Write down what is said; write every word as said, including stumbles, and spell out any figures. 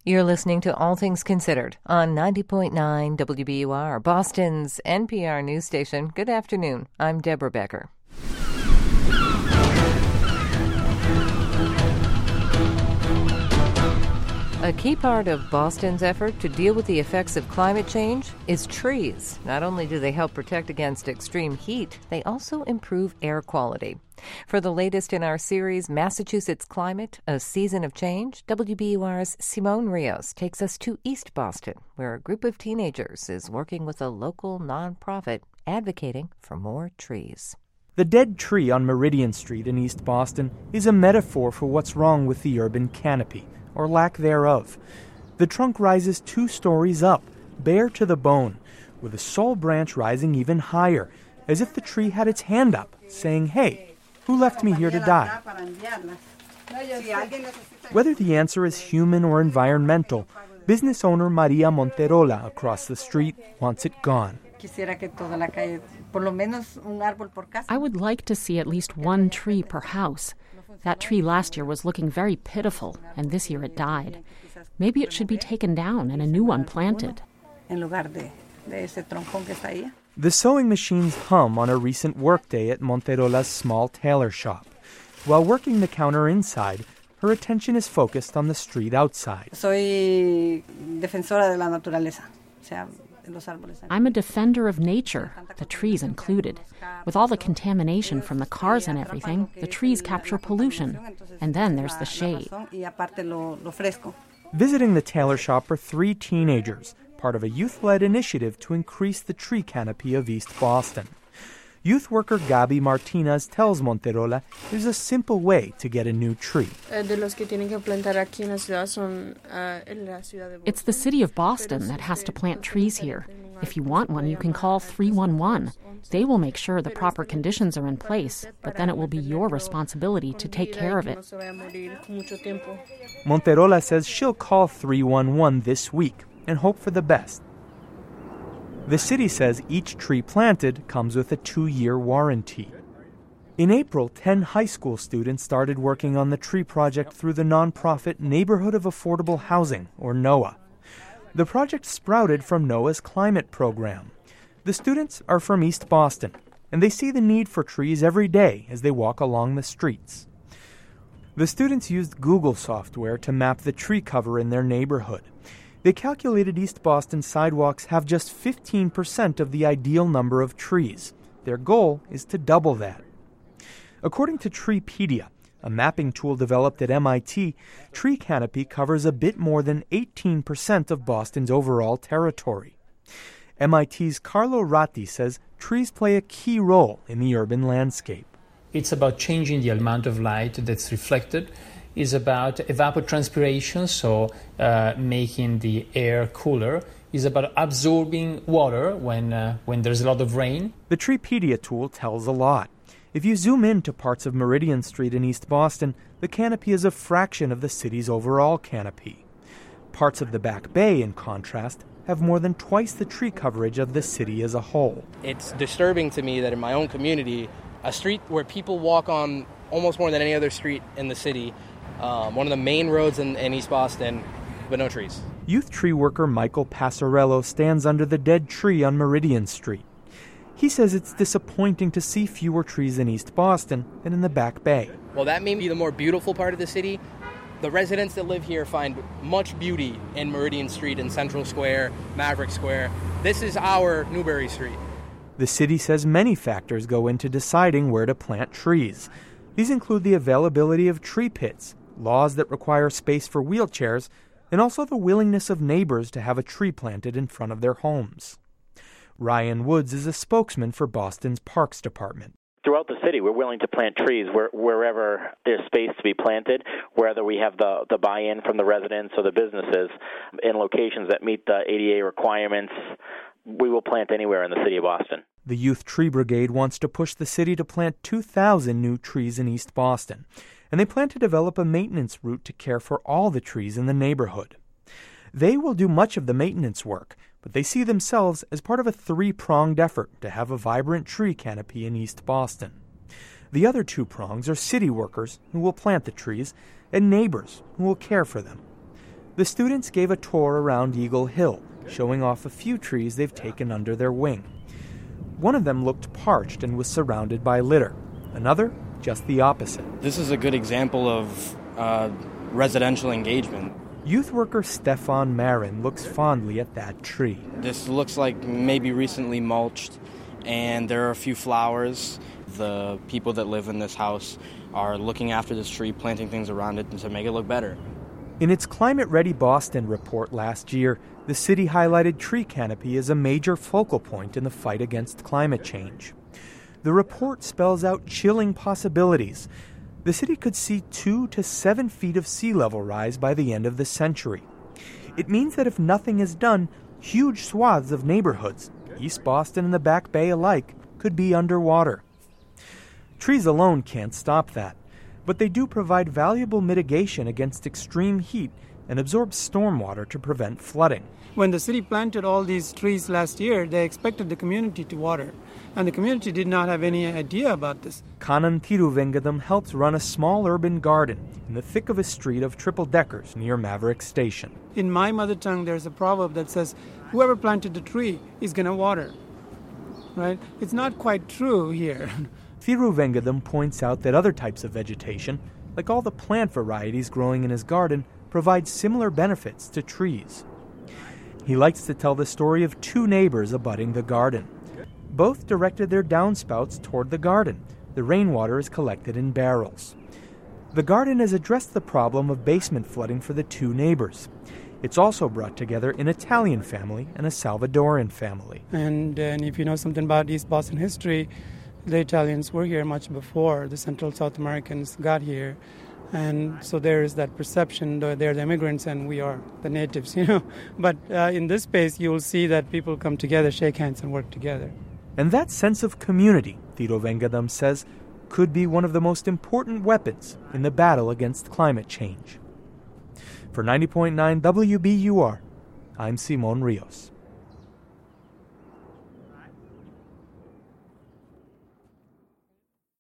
You're listening to All Things Considered on ninety point nine W B U R, Boston's N P R news station. Good afternoon. I'm Deborah Becker. A key part of Boston's effort to deal with the effects of climate change is trees. Not only do they help protect against extreme heat, they also improve air quality. For the latest in our series, Massachusetts Climate, A Season of Change, W B U R's Simone Rios takes us to East Boston, where a group of teenagers is working with a local nonprofit advocating for more trees. The dead tree on Meridian Street in East Boston is a metaphor for what's wrong with the urban canopy, or lack thereof. The trunk rises two stories up, bare to the bone, with a sole branch rising even higher, as if the tree had its hand up, saying, "Hey, who left me here to die?" Whether the answer is human or environmental, business owner Maria Monterola across the street wants it gone. I would like to see at least one tree per house. That tree last year was looking very pitiful, and this year it died. Maybe it should be taken down and a new one planted. The sewing machines hum on a recent workday at Monterola's small tailor shop. While working the counter inside, her attention is focused on the street outside. I'm a defender of nature, the trees included. With all the contamination from the cars and everything, the trees capture pollution. And then there's the shade. Visiting the tailor shop are three teenagers, part of a youth-led initiative to increase the tree canopy of East Boston. Youth worker Gabi Martinez tells Monterola there's a simple way to get a new tree. It's the city of Boston that has to plant trees here. If you want one, you can call three one one. They will make sure the proper conditions are in place, but then it will be your responsibility to take care of it. Monterola says she'll call three one one this week and hope for the best. The city says each tree planted comes with a two-year warranty. In April, ten high school students started working on the tree project through the nonprofit Neighborhood of Affordable Housing, or NOAH. The project sprouted from NOAH's climate program. The students are from East Boston, and they see the need for trees every day as they walk along the streets. The students used Google software to map the tree cover in their neighborhood. They calculated East Boston sidewalks have just fifteen percent of the ideal number of trees. Their goal is to double that. According to Treepedia, a mapping tool developed at M I T, tree canopy covers a bit more than eighteen percent of Boston's overall territory. M I T's Carlo Ratti says trees play a key role in the urban landscape. It's about changing the amount of light that's reflected. Is about evapotranspiration, so uh, making the air cooler, is about absorbing water when uh, when there's a lot of rain. The Treepedia tool tells a lot. If you zoom in to parts of Meridian Street in East Boston, the canopy is a fraction of the city's overall canopy. Parts of the Back Bay, in contrast, have more than twice the tree coverage of the city as a whole. It's disturbing to me that in my own community, a street where people walk on almost more than any other street in the city, Um, one of the main roads in, in East Boston, but no trees. Youth tree worker Michael Passarello stands under the dead tree on Meridian Street. He says it's disappointing to see fewer trees in East Boston than in the Back Bay. Well, that may be the more beautiful part of the city. The residents that live here find much beauty in Meridian Street and Central Square, Maverick Square. This is our Newbury Street. The city says many factors go into deciding where to plant trees. These include the availability of tree pits, laws that require space for wheelchairs, and also the willingness of neighbors to have a tree planted in front of their homes. Ryan Woods is a spokesman for Boston's Parks Department. Throughout the city, we're willing to plant trees where, wherever there's space to be planted, whether we have the, the buy-in from the residents or the businesses in locations that meet the A D A requirements. We will plant anywhere in the city of Boston. The Youth Tree Brigade wants to push the city to plant two thousand new trees in East Boston, and they plan to develop a maintenance route to care for all the trees in the neighborhood. They will do much of the maintenance work, but they see themselves as part of a three-pronged effort to have a vibrant tree canopy in East Boston. The other two prongs are city workers who will plant the trees and neighbors who will care for them. The students gave a tour around Eagle Hill, showing off a few trees they've taken under their wing. One of them looked parched and was surrounded by litter. Another, just the opposite. This is a good example of uh, residential engagement. Youth worker Stefan Marin looks fondly at that tree. This looks like maybe recently mulched, and there are a few flowers. The people that live in this house are looking after this tree, planting things around it to make it look better. In its Climate Ready Boston report last year, the city highlighted tree canopy as a major focal point in the fight against climate change. The report spells out chilling possibilities. The city could see two to seven feet of sea level rise by the end of the century. It means that if nothing is done, huge swaths of neighborhoods, East Boston and the Back Bay alike, could be underwater. Trees alone can't stop that, but they do provide valuable mitigation against extreme heat and absorb stormwater to prevent flooding. When the city planted all these trees last year, they expected the community to water, and the community did not have any idea about this. Kanan Tiruvengadam helps run a small urban garden in the thick of a street of triple-deckers near Maverick Station. In my mother tongue, there's a proverb that says, whoever planted the tree is going to water. Right? It's not quite true here. Thiruvengadam points out that other types of vegetation, like all the plant varieties growing in his garden, provide similar benefits to trees. He likes to tell the story of two neighbors abutting the garden. Both directed their downspouts toward the garden. The rainwater is collected in barrels. The garden has addressed the problem of basement flooding for the two neighbors. It's also brought together an Italian family and a Salvadoran family. And, and if you know something about East Boston history, the Italians were here much before the Central South Americans got here. And so there is that perception that they're the immigrants and we are the natives, you know. But uh, in this space, you will see that people come together, shake hands, and work together. And that sense of community, Thiruvengadam says, could be one of the most important weapons in the battle against climate change. For ninety point nine W B U R, I'm Simon Rios.